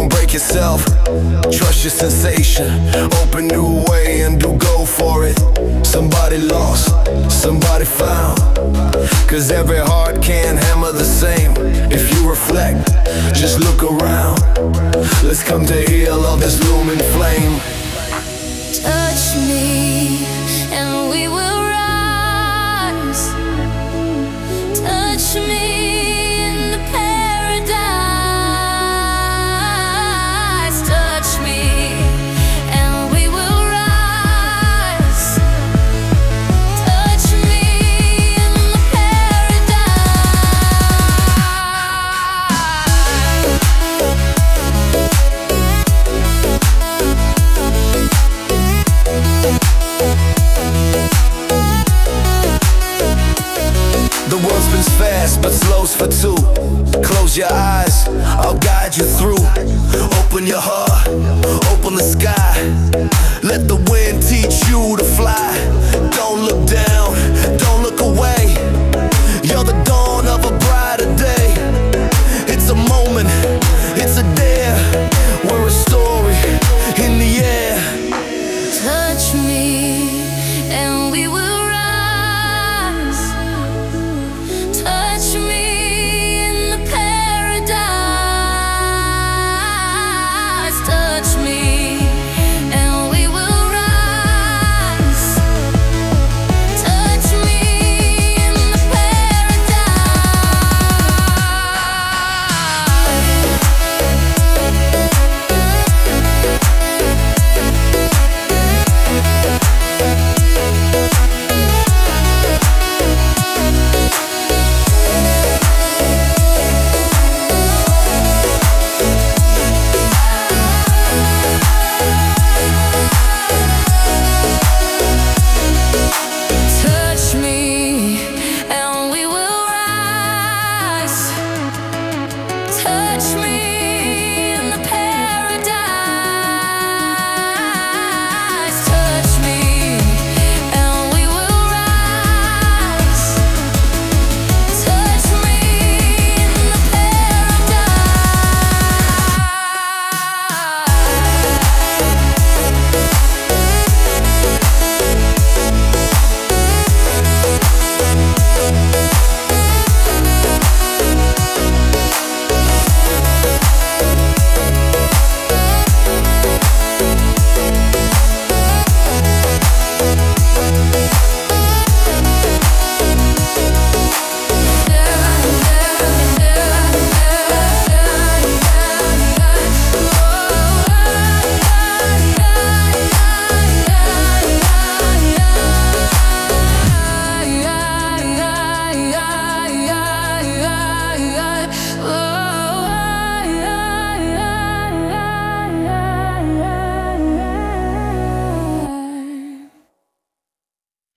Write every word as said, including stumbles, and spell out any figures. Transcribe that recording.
don't break yourself. Trust your sensation. Open new way and do go for it. Somebody lost, somebody found. Cause every heart can't hammer the same. If you reflect, just look around. Let's come to heal of this looming flame. Touch me and we will rise. Touch me in the paradise. Touch me and we will rise. Touch me in the The world spins fast, but slows for two. Close your eyes, I'll guide you through. Open your heart.